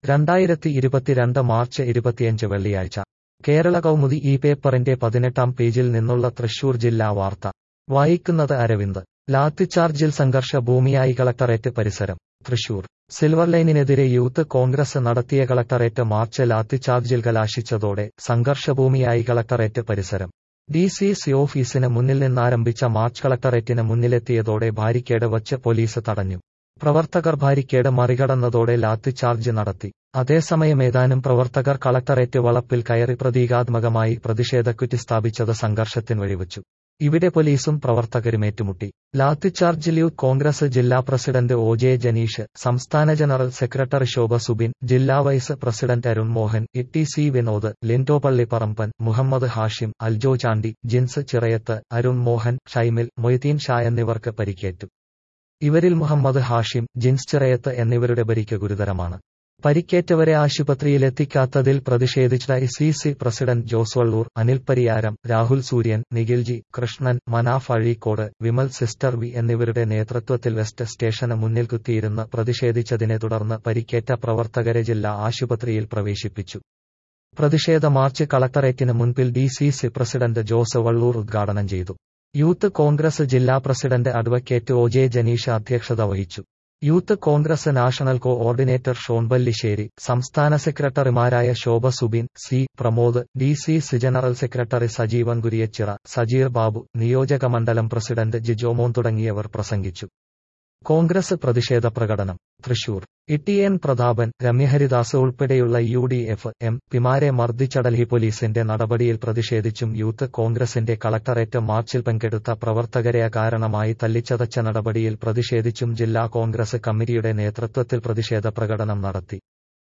2022 March 25 വെള്ളിയാഴ്ച കേരള കൗമുദി ഈ പേപ്പറിന്റെ 18-ാം പേജിൽ നിന്നുള്ള തൃശൂർ ജില്ലാ വാർത്ത വായിക്കുന്നത് അരവിന്ദ്. ലാത്തിച്ചാർജിൽ സംഘർഷ ഭൂമിയായി കളക്ടറേറ്റ് പരിസരം. തൃശൂർ സിൽവർ ലൈനിനെതിരെ യൂത്ത് കോൺഗ്രസ് നടത്തിയ കളക്ടറേറ്റ് മാർച്ച് ലാത്തിച്ചാർജിൽ കലാശിച്ചതോടെ സംഘർഷഭൂമിയായി കളക്ടറേറ്റ് പരിസരം. DCC ഓഫീസിന് മുന്നിൽ നിന്നാരംഭിച്ച മാർച്ച് കളക്ടറേറ്റിന് മുന്നിലെത്തിയതോടെ ബാരിക്കേഡ് വച്ച് പോലീസ് തടഞ്ഞു. പ്രവർത്തകർ ബാരിക്കേഡ് മറികടന്നതോടെ ലാത്തിച്ചാർജ് നടത്തി. അതേസമയം ഏതാനും പ്രവർത്തകർ കളക്ടറേറ്റ് വളപ്പിൽ കയറി പ്രതീകാത്മകമായി പ്രതിഷേധക്കുറ്റി സ്ഥാപിച്ചത് സംഘർഷത്തിന് വഴിവെച്ചു. ഇവിടെ പോലീസും പ്രവർത്തകരും ഏറ്റുമുട്ടി. ലാത്തിച്ചാർജിൽ യൂത്ത് കോൺഗ്രസ് ജില്ലാ പ്രസിഡന്റ് OJ ജനീഷ്, സംസ്ഥാന ജനറൽ സെക്രട്ടറി ശോഭ സുബിൻ, ജില്ലാ vice president Arun Mohan, TC Vinod, Lindo Pallipparamban, Muhammad Hashim, Aljo Chandy, Jins Chirayath, Arun Mohan, Shaimil, Moideen Shah എന്നിവർക്ക് പരിക്കേറ്റു. ഇവരിൽ മുഹമ്മദ് ഹാഷിം, ജിൻസ് ചിറയത്ത് എന്നിവരുടെ പരിക്ക് ഗുരുതരമാണ്. പരിക്കേറ്റവരെ ആശുപത്രിയിലെത്തിക്കാത്തതിൽ പ്രതിഷേധിച്ച ICC president Jose Vallur, Anil Pariyaram, Rahul Suryan, Nikhil G, Krishnan, Manaf Azhikode, Vimal sister V എന്നിവരുടെ നേതൃത്വത്തിൽ വെസ്റ്റ് സ്റ്റേഷന് മുന്നിൽ കുത്തിയിരുന്ന് പ്രതിഷേധിച്ചതിനെ തുടർന്ന് പരിക്കേറ്റ പ്രവർത്തകരെ ജില്ലാ ആശുപത്രിയിൽ പ്രവേശിപ്പിച്ചു. പ്രതിഷേധ മാർച്ച് കളക്ടറേറ്റിന് മുൻപിൽ DCC പ്രസിഡന്റ് ജോസ് വള്ളൂർ ഉദ്ഘാടനം ചെയ്തു. യൂത്ത് കോൺഗ്രസ് ജില്ലാ പ്രസിഡന്റ് അഡ്വക്കേറ്റ് OJ ജനീഷ് അധ്യക്ഷത വഹിച്ചു. Youth Congress national coordinator Shone Ballissery, സംസ്ഥാന സെക്രട്ടറിമാരായ Shobha Subin, C Pramod, DCC general secretary Sajeevan Kuriachira, Sajeer Babu, നിയോജക മണ്ഡലം പ്രസിഡന്റ് ജിജോമോൻ തുടങ്ങിയവർ പ്രസംഗിച്ചു. കോൺഗ്രസ് പ്രതിഷേധ പ്രകടനം. തൃശൂർ TN പ്രതാപൻ, രമ്യഹരിദാസ് ഉൾപ്പെടെയുള്ള UDF MPമാരെ മർദ്ദിച്ച ഡൽഹി പോലീസിന്റെ നടപടിയിൽ പ്രതിഷേധിച്ചും യൂത്ത് കോൺഗ്രസിന്റെ കളക്ടറേറ്റ് മാർച്ചിൽ പങ്കെടുത്ത പ്രവർത്തകരെ അകാരണമായി തല്ലിച്ചതച്ച നടപടിയിൽ പ്രതിഷേധിച്ചും ജില്ലാ കോൺഗ്രസ് കമ്മിറ്റിയുടെ നേതൃത്വത്തിൽ പ്രതിഷേധ പ്രകടനം നടത്തി.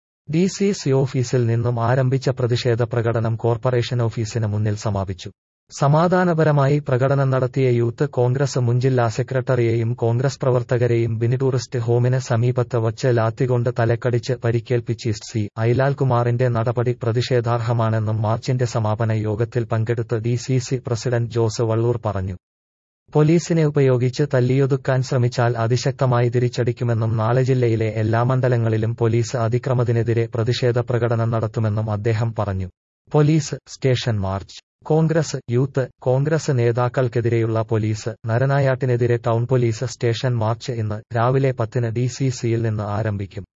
DCC ഓഫീസിൽ നിന്നും ആരംഭിച്ച പ്രതിഷേധ പ്രകടനം കോർപ്പറേഷൻ ഓഫീസിന് മുന്നിൽ സമാപിച്ചു. സമാധാനപരമായി പ്രകടനം നടത്തിയ യൂത്ത് കോൺഗ്രസ് മുൻ ജില്ലാ സെക്രട്ടറിയെയും കോൺഗ്രസ് പ്രവർത്തകരെയും ബിനി ടൂറിസ്റ്റ് ഹോമിന് സമീപത്ത് വച്ച് ലാത്തികൊണ്ട് തലക്കടിച്ച് പരിക്കേൽപ്പിച്ച C ഐലാൽകുമാറിന്റെ നടപടി പ്രതിഷേധാർഹമാണെന്നും മാർച്ചിന്റെ സമാപന യോഗത്തിൽ പങ്കെടുത്ത് DCC പ്രസിഡന്റ് ജോസ് വള്ളൂർ പറഞ്ഞു. പോലീസിനെ ഉപയോഗിച്ച് തല്ലിയൊതുക്കാൻ ശ്രമിച്ചാൽ അതിശക്തമായി തിരിച്ചടിക്കുമെന്നും നാളെ ജില്ലയിലെ എല്ലാ മണ്ഡലങ്ങളിലും പോലീസ് അതിക്രമത്തിനെതിരെ പ്രതിഷേധ പ്രകടനം നടത്തുമെന്നും അദ്ദേഹം പറഞ്ഞു. Police station march. Congress youth Congress നേതാക്കൾക്കെതിരെയുള്ള പോലീസ് നരനായാട്ടിനെതിരെ ടൗൺ പോലീസ് സ്റ്റേഷൻ മാർച്ച് ഇന്ന് രാവിലെ 10-ന് DCCയിൽ നിന്ന് ആരംഭിക്കും.